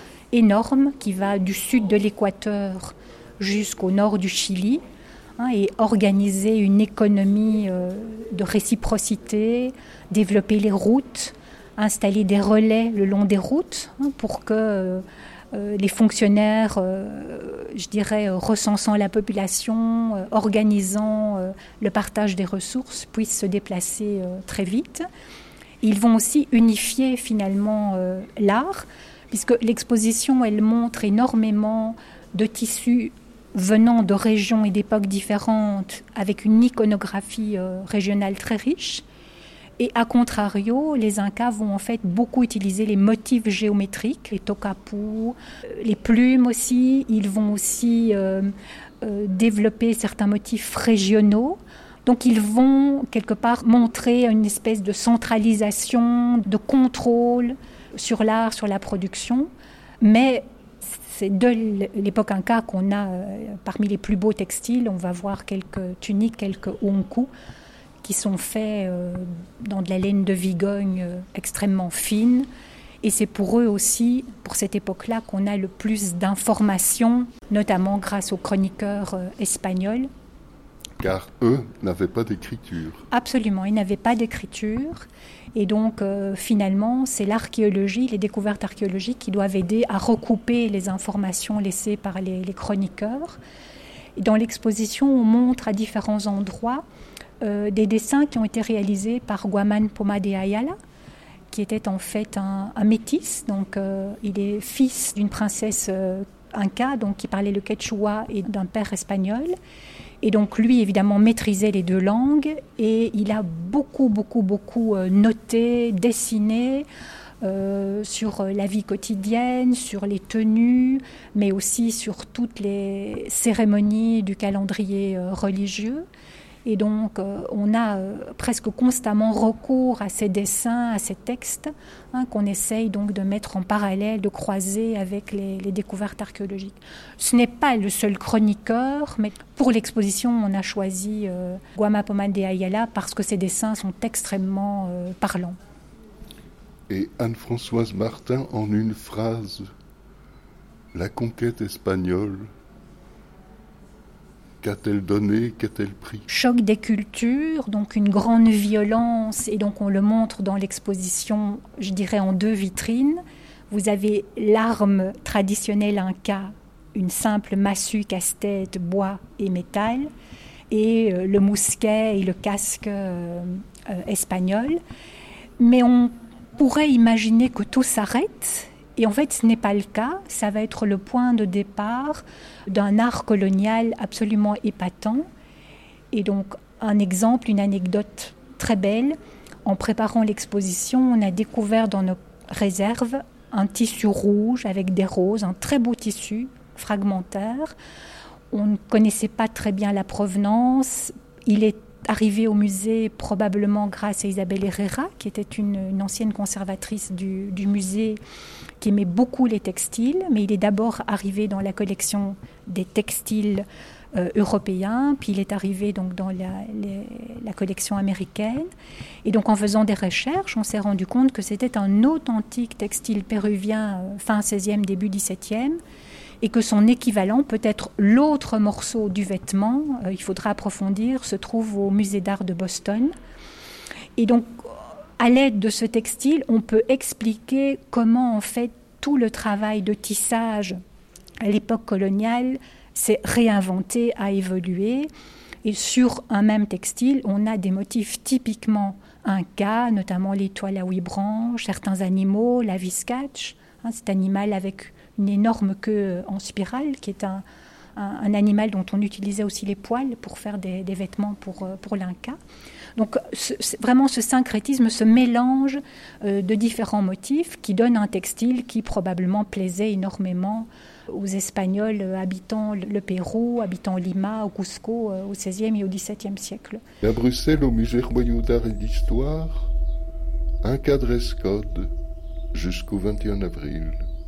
énorme qui va du sud de l'Équateur jusqu'au nord du Chili, hein, et organiser une économie euh, de réciprocité, développer les routes, installer des relais le long des routes, hein, pour que euh, euh, les fonctionnaires, euh, je dirais, euh, recensant la population, euh, organisant euh, le partage des ressources, puissent se déplacer euh, très vite. Ils vont aussi unifier finalement euh, l'art, puisque l'exposition, elle montre énormément de tissus venant de régions et d'époques différentes, avec une iconographie euh, régionale très riche. Et à contrario, les Incas vont en fait beaucoup utiliser les motifs géométriques, les tokapus, les plumes aussi. Ils vont aussi euh, euh, développer certains motifs régionaux. Donc ils vont quelque part montrer une espèce de centralisation, de contrôle sur l'art, sur la production. Mais c'est de l'époque Inca qu'on a euh, parmi les plus beaux textiles. On va voir quelques tuniques, quelques huancu, qui sont faits euh, dans de la laine de Vigogne euh, extrêmement fine. Et c'est pour eux aussi, pour cette époque-là, qu'on a le plus d'informations, notamment grâce aux chroniqueurs euh, espagnols. Car eux n'avaient pas d'écriture. Absolument, ils n'avaient pas d'écriture. Et donc, euh, finalement, c'est l'archéologie, les découvertes archéologiques qui doivent aider à recouper les informations laissées par les, les chroniqueurs. Et dans l'exposition, on montre à différents endroits Euh, des dessins qui ont été réalisés par Guamán Poma de Ayala, qui était en fait un, un métis. Donc, euh, il est fils d'une princesse euh, inca, donc qui parlait le quechua, et d'un père espagnol. Et donc, lui, évidemment, maîtrisait les deux langues. Et il a beaucoup, beaucoup, beaucoup euh, noté, dessiné euh, sur la vie quotidienne, sur les tenues, mais aussi sur toutes les cérémonies du calendrier euh, religieux. Et donc, euh, on a euh, presque constamment recours à ces dessins, à ces textes, hein, qu'on essaye donc de mettre en parallèle, de croiser avec les, les découvertes archéologiques. Ce n'est pas le seul chroniqueur, mais pour l'exposition, on a choisi euh, Guamán Poma de Ayala parce que ses dessins sont extrêmement euh, parlants. Et Anne-Françoise Martin, en une phrase, la conquête espagnole, qu'a-t-elle donné, qu'a-t-elle pris ? Choc des cultures, donc une grande violence, et donc on le montre dans l'exposition, je dirais en deux vitrines. Vous avez l'arme traditionnelle inca, une simple massue casse-tête, bois et métal, et euh, le mousquet et le casque euh, euh, espagnol. Mais on pourrait imaginer que tout s'arrête. Et en fait, ce n'est pas le cas. Ça va être le point de départ d'un art colonial absolument épatant. Et donc, un exemple, une anecdote très belle. En préparant l'exposition, on a découvert dans nos réserves un tissu rouge avec des roses, un très beau tissu fragmentaire. On ne connaissait pas très bien la provenance. Il est arrivé au musée probablement grâce à Isabelle Herrera, qui était une, une ancienne conservatrice du, du musée, qui aimait beaucoup les textiles, mais il est d'abord arrivé dans la collection des textiles euh, européens, puis il est arrivé donc dans la, les, la collection américaine. Et donc en faisant des recherches, on s'est rendu compte que c'était un authentique textile péruvien euh, fin seizième, début dix-septième, et que son équivalent, peut-être l'autre morceau du vêtement, euh, il faudra approfondir, se trouve au musée d'art de Boston. Et donc, à l'aide de ce textile, on peut expliquer comment, en fait, tout le travail de tissage à l'époque coloniale s'est réinventé, a évolué. Et sur un même textile, on a des motifs typiquement incas, notamment les toiles à huit branches, certains animaux, la viscache, hein, cet animal avec une énorme queue en spirale, qui est un, un, un animal dont on utilisait aussi les poils pour faire des, des vêtements pour, pour l'Inca. Donc ce, vraiment ce syncrétisme, ce mélange euh, de différents motifs qui donne un textile qui probablement plaisait énormément aux Espagnols habitant le Pérou, habitant Lima, au Cusco, euh, au seizième et au dix-septième siècle. Et à Bruxelles, au Musée royal d'art et d'histoire, un dress code jusqu'au vingt et un avril.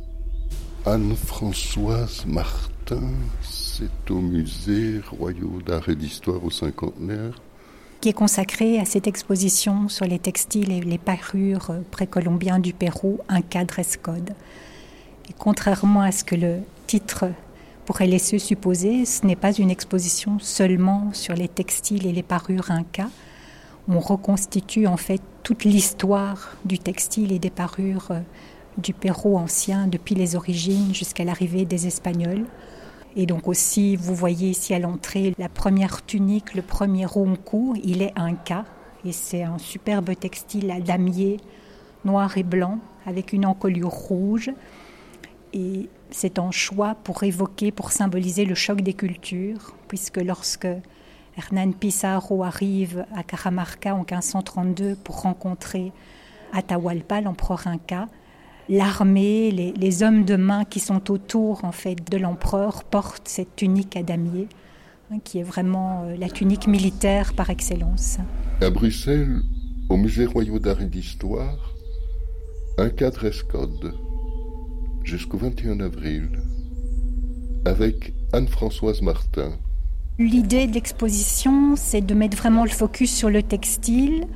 Anne-Françoise Martin, c'est au Musée royal d'art et d'histoire au cinquantenaire. Qui est consacré à cette exposition sur les textiles et les parures précolombiens du Pérou, un dress code. Et contrairement à ce que le titre pourrait laisser supposer, ce n'est pas une exposition seulement sur les textiles et les parures incas. On reconstitue en fait toute l'histoire du textile et des parures du Pérou ancien depuis les origines jusqu'à l'arrivée des Espagnols. Et donc aussi, vous voyez ici à l'entrée, la première tunique, le premier ronku, il est inca. Et c'est un superbe textile à damier noir et blanc avec une encolure rouge. Et c'est un choix pour évoquer, pour symboliser le choc des cultures, puisque lorsque Hernán Pizarro arrive à Cajamarca en quinze cent trente-deux pour rencontrer Atahualpa, l'empereur inca, l'armée, les, les hommes de main qui sont autour en fait, de l'empereur portent cette tunique à damier, hein, qui est vraiment euh, la tunique militaire par excellence. À Bruxelles, au Musée royal d'art et d'histoire, un dress code jusqu'au vingt et un avril, avec Anne-Françoise Martin. L'idée de l'exposition, c'est de mettre vraiment le focus sur le textile,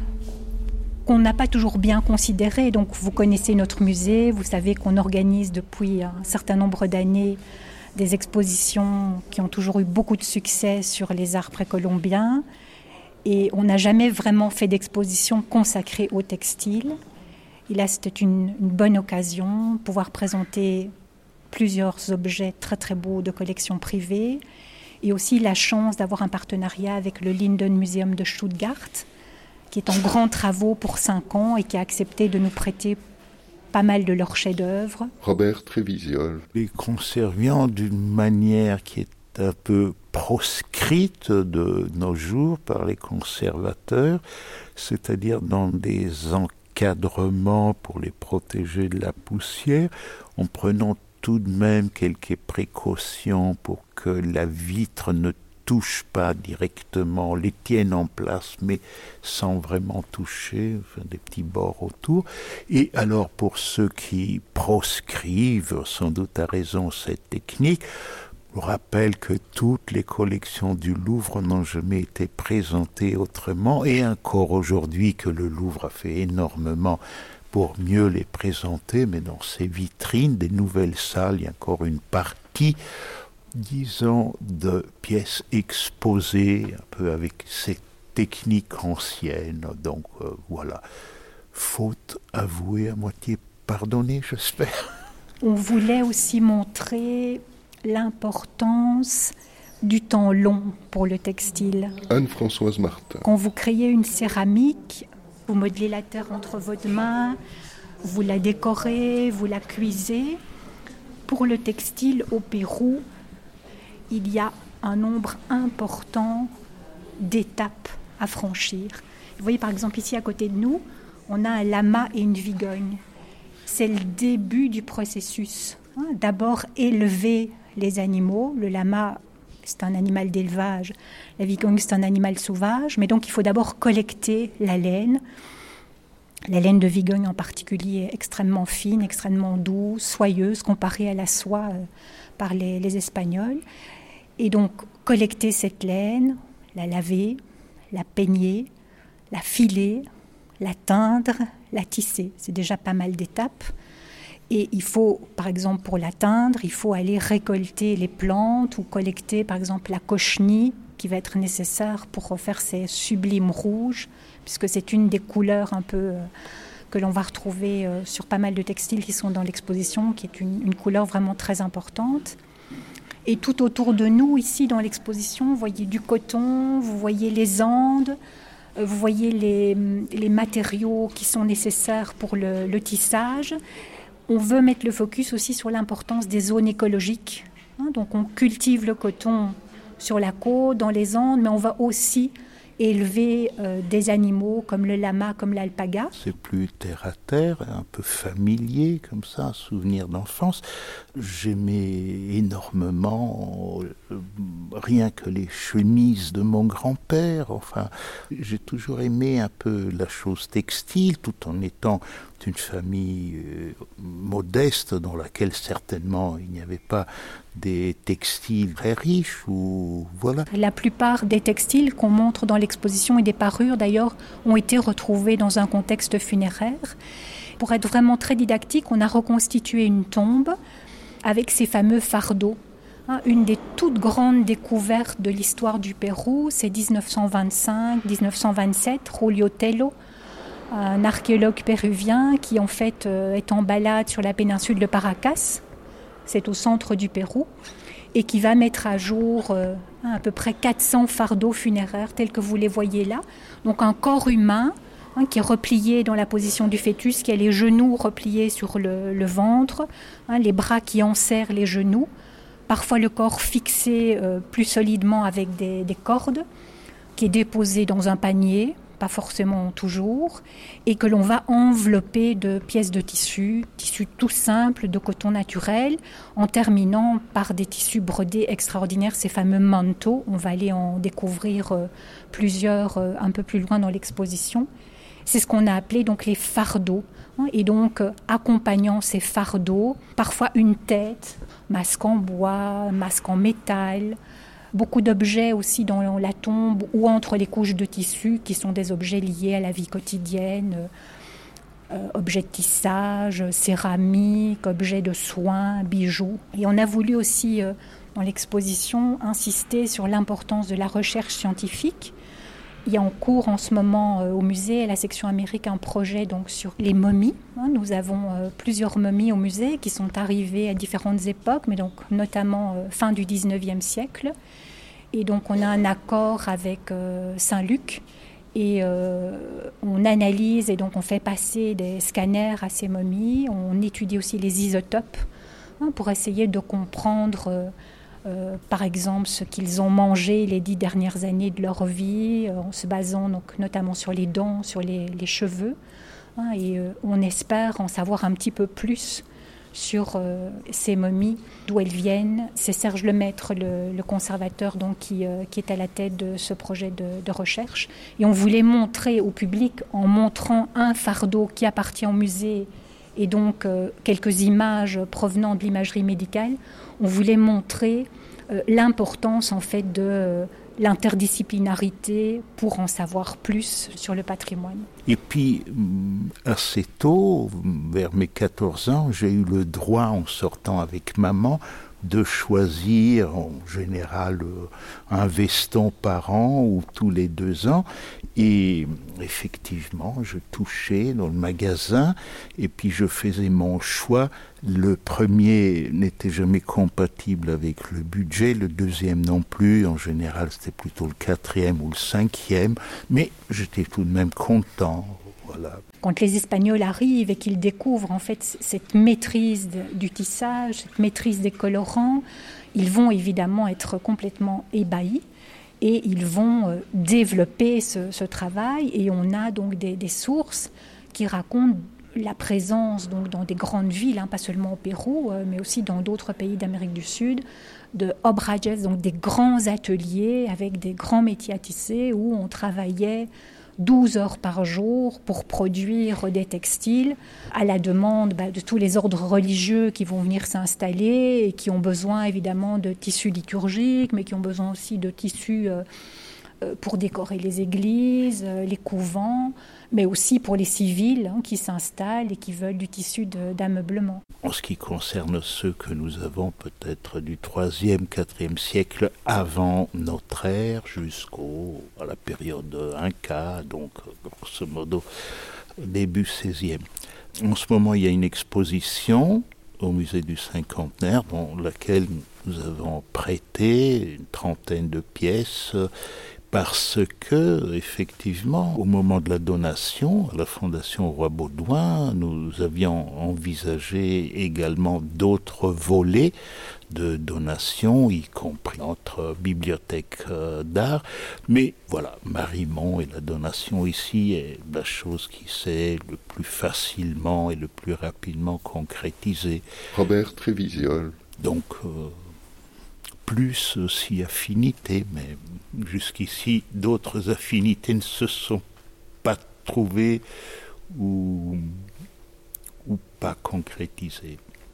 qu'on n'a pas toujours bien considéré. Donc vous connaissez notre musée, vous savez qu'on organise depuis un certain nombre d'années des expositions qui ont toujours eu beaucoup de succès sur les arts précolombiens. Et on n'a jamais vraiment fait d'exposition consacrée au textile. Et là, c'était une, une bonne occasion de pouvoir présenter plusieurs objets très très beaux de collections privées et aussi la chance d'avoir un partenariat avec le Linden Museum de Stuttgart qui est en grands travaux pour cinq ans et qui a accepté de nous prêter pas mal de leurs chefs-d'œuvre. Robert Trévisiol. Les conservions d'une manière qui est un peu proscrite de nos jours par les conservateurs, c'est-à-dire dans des encadrements pour les protéger de la poussière, en prenant tout de même quelques précautions pour que la vitre ne touche pas directement, les tienne en place, mais sans vraiment toucher, enfin, des petits bords autour. Et alors, pour ceux qui proscrivent, sans doute à raison, cette technique, je vous rappelle que toutes les collections du Louvre n'ont jamais été présentées autrement, et encore aujourd'hui que le Louvre a fait énormément pour mieux les présenter, mais dans ces vitrines, des nouvelles salles, il y a encore une partie, disons, de pièces exposées, un peu avec ces techniques anciennes. Donc euh, voilà, faute avouée à moitié pardonnée, j'espère. On voulait aussi montrer l'importance du temps long pour le textile. Anne-Françoise Martin. Quand vous créez une céramique, vous modelez la terre entre votre main, vous la décorez, vous la cuisez. Pour le textile au Pérou, il y a un nombre important d'étapes à franchir. Vous voyez par exemple ici à côté de nous, on a un lama et une vigogne. C'est le début du processus. Hein, d'abord élever les animaux. Le lama, c'est un animal d'élevage. La vigogne, c'est un animal sauvage. Mais donc il faut d'abord collecter la laine. La laine de vigogne en particulier est extrêmement fine, extrêmement douce, soyeuse, comparée à la soie euh, par les, les Espagnols. Et donc, collecter cette laine, la laver, la peigner, la filer, la teindre, la tisser. C'est déjà pas mal d'étapes. Et il faut, par exemple, pour la teindre, il faut aller récolter les plantes ou collecter, par exemple, la cochenille qui va être nécessaire pour refaire ces sublimes rouges, puisque c'est une des couleurs un peu euh, que l'on va retrouver euh, sur pas mal de textiles qui sont dans l'exposition, qui est une, une couleur vraiment très importante. Et tout autour de nous, ici dans l'exposition, vous voyez du coton, vous voyez les Andes, euh, vous voyez les, les matériaux qui sont nécessaires pour le, le tissage. On veut mettre le focus aussi sur l'importance des zones écologiques, Hein, donc on cultive le coton sur la côte, dans les Andes, mais on va aussi élever euh, des animaux comme le lama, comme l'alpaga. C'est plus terre à terre, un peu familier comme ça, un souvenir d'enfance. J'aimais énormément euh, rien que les chemises de mon grand-père. Enfin, j'ai toujours aimé un peu la chose textile, tout en étant d'une famille euh, modeste dans laquelle certainement il n'y avait pas des textiles très riches ou voilà. La plupart des textiles qu'on montre dans l'exposition et des parures d'ailleurs ont été retrouvés dans un contexte funéraire. Pour être vraiment très didactique, on a reconstitué une tombe avec ces fameux fardeaux. Une des toutes grandes découvertes de l'histoire du Pérou, c'est dix-neuf cent vingt-cinq dix-neuf cent vingt-sept, Julio Tello, un archéologue péruvien qui en fait est en balade sur la péninsule de Paracas, c'est au centre du Pérou, et qui va mettre à jour euh, à peu près quatre cents fardeaux funéraires tels que vous les voyez là. Donc un corps humain hein, qui est replié dans la position du fœtus, qui a les genoux repliés sur le, le ventre, hein, les bras qui enserrent les genoux, parfois le corps fixé euh, plus solidement avec des, des cordes, qui est déposé dans un panier, pas forcément toujours, et que l'on va envelopper de pièces de tissu, tissu tout simple, de coton naturel, en terminant par des tissus brodés extraordinaires, ces fameux manteaux. On va aller en découvrir euh, plusieurs euh, un peu plus loin dans l'exposition. C'est ce qu'on a appelé donc les fardeaux. Hein, et donc, euh, accompagnant ces fardeaux, parfois une tête, masque en bois, masque en métal, beaucoup d'objets aussi dans la tombe ou entre les couches de tissu qui sont des objets liés à la vie quotidienne, euh, objets de tissage, céramique, objets de soins, bijoux. Et on a voulu aussi, euh, dans l'exposition, insister sur l'importance de la recherche scientifique. Il y a en cours en ce moment euh, au musée, à la section Amérique, un projet donc, sur les momies. Hein, nous avons euh, plusieurs momies au musée qui sont arrivées à différentes époques, mais donc notamment euh, fin du dix-neuvième siècle. Et donc on a un accord avec euh, Saint-Luc et euh, on analyse et donc on fait passer des scanners à ces momies. On étudie aussi les isotopes hein, pour essayer de comprendre euh, Euh, par exemple, ce qu'ils ont mangé les dix dernières années de leur vie, euh, en se basant donc, notamment sur les dents, sur les, les cheveux. Hein, et euh, on espère en savoir un petit peu plus sur euh, ces momies, d'où elles viennent. C'est Serge Lemaître, le, le conservateur, donc, qui, euh, qui est à la tête de ce projet de, de recherche. Et on voulait montrer au public, en montrant un fardeau qui appartient au musée, et donc euh, quelques images provenant de l'imagerie médicale, on voulait montrer euh, l'importance en fait de euh, l'interdisciplinarité pour en savoir plus sur le patrimoine. Et puis, assez tôt, vers mes quatorze ans, j'ai eu le droit, en sortant avec maman, de choisir en général un veston par an ou tous les deux ans. Et effectivement, je touchais dans le magasin et puis je faisais mon choix. Le premier n'était jamais compatible avec le budget, le deuxième non plus. En général, c'était plutôt le quatrième ou le cinquième. Mais j'étais tout de même content. Voilà. Quand les Espagnols arrivent et qu'ils découvrent en fait cette maîtrise de, du tissage, cette maîtrise des colorants, ils vont évidemment être complètement ébahis et ils vont euh, développer ce, ce travail. Et on a donc des, des sources qui racontent la présence donc, dans des grandes villes, hein, pas seulement au Pérou, euh, mais aussi dans d'autres pays d'Amérique du Sud, de obrajes, donc des grands ateliers avec des grands métiers à tisser où on travaillait douze heures par jour pour produire des textiles à la demande bah, de tous les ordres religieux qui vont venir s'installer et qui ont besoin évidemment de tissus liturgiques, mais qui ont besoin aussi de tissus euh, euh, pour décorer les églises, euh, les couvents, mais aussi pour les civils hein, qui s'installent et qui veulent du tissu de, d'ameublement. En ce qui concerne ceux que nous avons peut-être du troisième, quatrième siècle avant notre ère jusqu'au à la période Inca, donc grosso modo début seizième. En ce moment, il y a une exposition au musée du Cinquantenaire dans laquelle nous avons prêté une trentaine de pièces parce que, effectivement, au moment de la donation à la Fondation Roi Baudouin, nous avions envisagé également d'autres volets de donations, y compris notre bibliothèque euh, d'art. Mais voilà, Marimont et la donation ici est la chose qui s'est le plus facilement et le plus rapidement concrétisée. Robert Trévisiol. Donc, euh, plus aussi affinités, mais jusqu'ici, d'autres affinités ne se sont pas trouvées ou, ou pas concrétisées.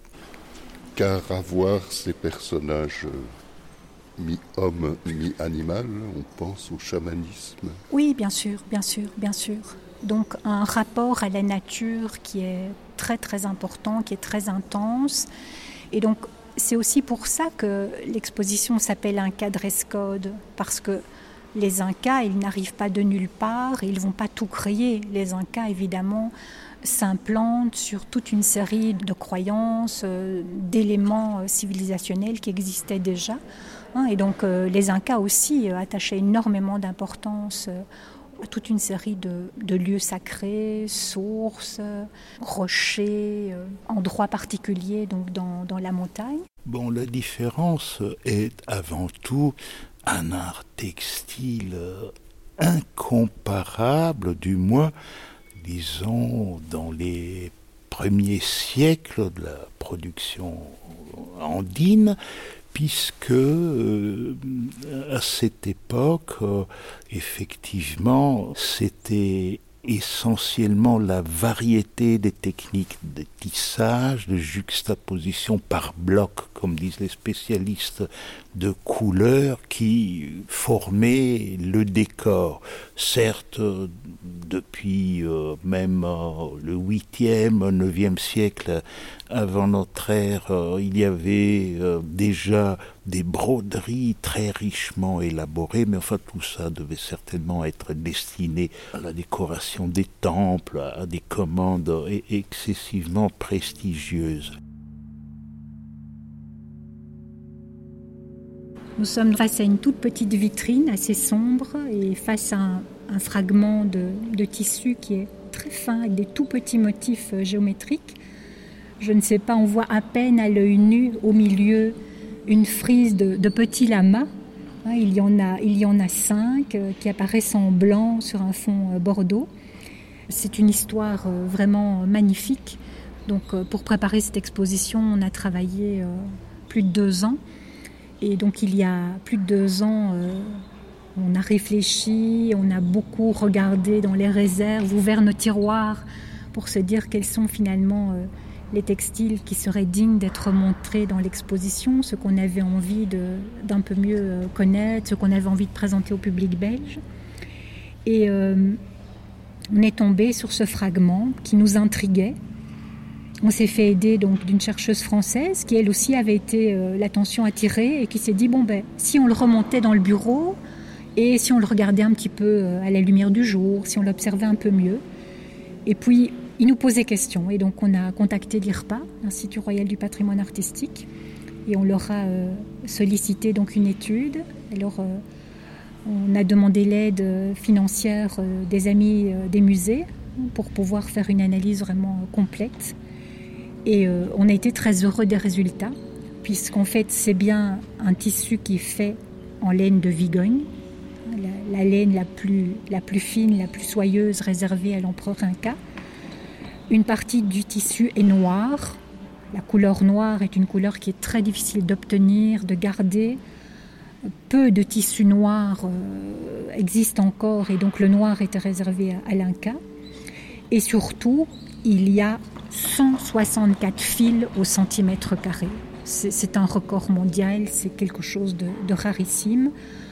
Car avoir ces personnages mi-homme, mi-animal, on pense au chamanisme. Oui, bien sûr, bien sûr, bien sûr. Donc un rapport à la nature qui est très très important, qui est très intense. Et donc c'est aussi pour ça que l'exposition s'appelle Inca Dress Code, parce que les Incas, ils n'arrivent pas de nulle part, ils ne vont pas tout créer. Les Incas, évidemment, s'implantent sur toute une série de croyances, euh, d'éléments euh, civilisationnels qui existaient déjà. Hein, et donc euh, les Incas aussi euh, attachaient énormément d'importance euh, à toute une série de, de lieux sacrés, sources, euh, rochers, euh, endroits particuliers donc dans, dans la montagne. Bon, la différence est avant tout un art textile euh, incomparable, du moins disons, dans les premiers siècles de la production andine, puisque euh, à cette époque, euh, effectivement, c'était essentiellement la variété des techniques de tissage, de juxtaposition par bloc, comme disent les spécialistes, de couleurs qui formaient le décor. Certes, depuis euh, même euh, le huitième, neuvième siècle avant notre ère, euh, il y avait euh, déjà des broderies très richement élaborées, mais enfin tout ça devait certainement être destiné à la décoration des temples, à des commandes excessivement prestigieuses. Nous sommes face à une toute petite vitrine assez sombre et face à un, un fragment de, de tissu qui est très fin avec des tout petits motifs géométriques. Je ne sais pas, on voit à peine à l'œil nu au milieu une frise de, de petits lamas. Il y en a, il y en a cinq qui apparaissent en blanc sur un fond bordeaux. C'est une histoire vraiment magnifique. Donc, pour préparer cette exposition, on a travaillé plus de deux ans. Et donc il y a plus de deux ans, euh, on a réfléchi, on a beaucoup regardé dans les réserves, ouvert nos tiroirs pour se dire quels sont finalement euh, les textiles qui seraient dignes d'être montrés dans l'exposition, ce qu'on avait envie de, d'un peu mieux euh, connaître, ce qu'on avait envie de présenter au public belge. Et euh, on est tombé sur ce fragment qui nous intriguait. On s'est fait aider donc d'une chercheuse française qui elle aussi avait été euh, l'attention attirée et qui s'est dit bon ben si on le remontait dans le bureau et si on le regardait un petit peu euh, à la lumière du jour, si on l'observait un peu mieux. Et puis il nous posait question et donc on a contacté l'I R P A, l'Institut Royal du Patrimoine Artistique, et on leur a euh, sollicité donc une étude. Alors euh, on a demandé l'aide financière euh, des amis euh, des musées pour pouvoir faire une analyse vraiment euh, complète. Et euh, on a été très heureux des résultats, puisqu'en fait, c'est bien un tissu qui est fait en laine de Vigogne, la, la laine la plus, la plus fine, la plus soyeuse, réservée à l'empereur Inca. Une partie du tissu est noire. La couleur noire est une couleur qui est très difficile d'obtenir, de garder. Peu de tissus noirs euh, existent encore, et donc le noir était réservé à, à l'Inca. Et surtout, il y a cent soixante-quatre fils au centimètre carré. C'est, c'est un record mondial, c'est quelque chose de, de rarissime.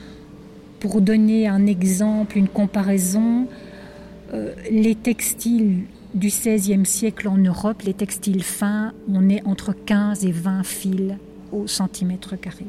Pour donner un exemple, une comparaison, euh, les textiles du seizième siècle en Europe, les textiles fins, on est entre quinze et vingt fils au centimètre carré.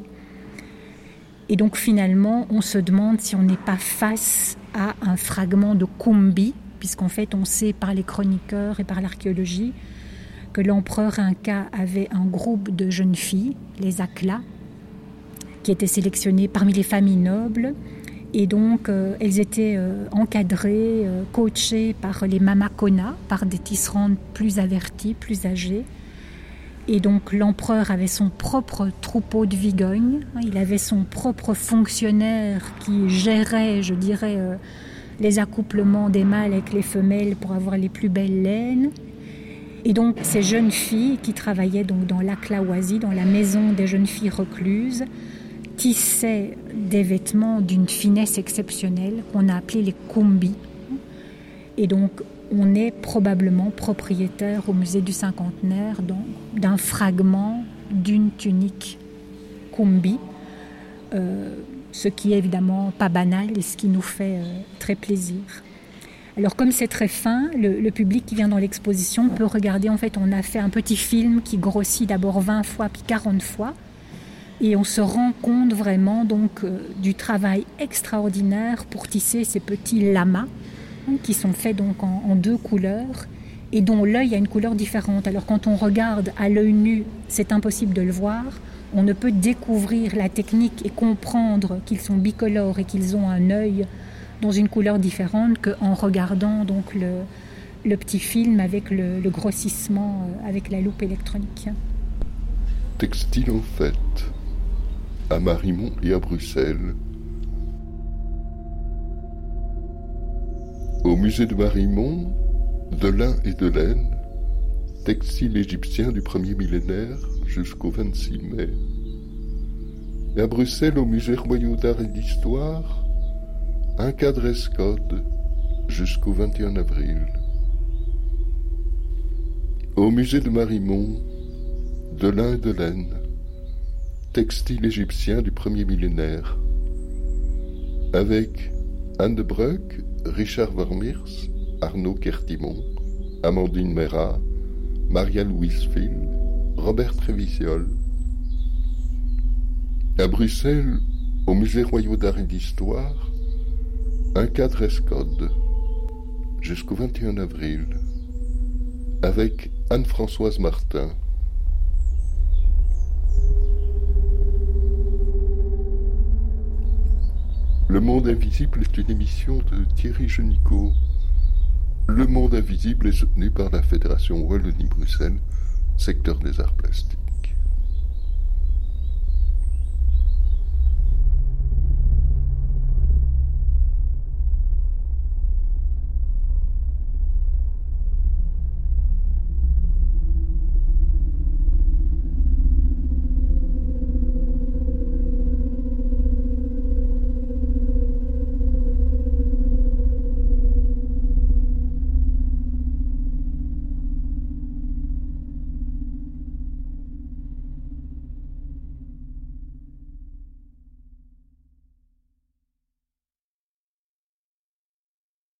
Et donc finalement, on se demande si on n'est pas face à un fragment de Kumbi, puisqu'en fait, on sait par les chroniqueurs et par l'archéologie que l'empereur Inca avait un groupe de jeunes filles, les Akla, qui étaient sélectionnées parmi les familles nobles. Et donc, euh, elles étaient euh, encadrées, euh, coachées par les Mamakona, par des tisserandes plus averties, plus âgées. Et donc l'empereur avait son propre troupeau de vigognes, il avait son propre fonctionnaire qui gérait, je dirais, euh, les accouplements des mâles avec les femelles pour avoir les plus belles laines. Et donc ces jeunes filles qui travaillaient donc dans l'Aklawazi, dans la maison des jeunes filles recluses, tissaient des vêtements d'une finesse exceptionnelle qu'on a appelés les kumbi. Et donc on est probablement propriétaire au musée du cinquantenaire d'un fragment d'une tunique kumbi, euh, ce qui est évidemment pas banal et ce qui nous fait euh, très plaisir. Alors comme c'est très fin, le, le public qui vient dans l'exposition peut regarder, en fait on a fait un petit film qui grossit d'abord vingt fois puis quarante fois et on se rend compte vraiment donc euh, du travail extraordinaire pour tisser ces petits lamas qui sont faits donc en, en deux couleurs et dont l'œil a une couleur différente. Alors quand on regarde à l'œil nu, c'est impossible de le voir. On ne peut découvrir la technique et comprendre qu'ils sont bicolores et qu'ils ont un œil dans une couleur différente qu'en regardant donc le, le petit film avec le, le grossissement avec la loupe électronique. Textile en fête, à Marimont et à Bruxelles. Au musée de Marimont, de lin et de laine, textile égyptien du premier millénaire jusqu'au vingt-six mai. Et à Bruxelles, au musée royal d'art et d'histoire, un cadre escode jusqu'au vingt et un avril. Au musée de Marimont, de lin et de laine, textile égyptien du premier millénaire, avec Anne de Breuck, Richard Vermeers, Arnaud Kertimont, Amandine Mera, Maria-Louise Phil, Robert Trévisiol. À Bruxelles, au musée royal d'art et d'histoire, un cadre escode jusqu'au vingt et un avril, avec Anne-Françoise Martin. Le Monde Invisible est une émission de Thierry Genicot. Le Monde Invisible est soutenu par la Fédération Wallonie-Bruxelles, secteur des arts plastiques.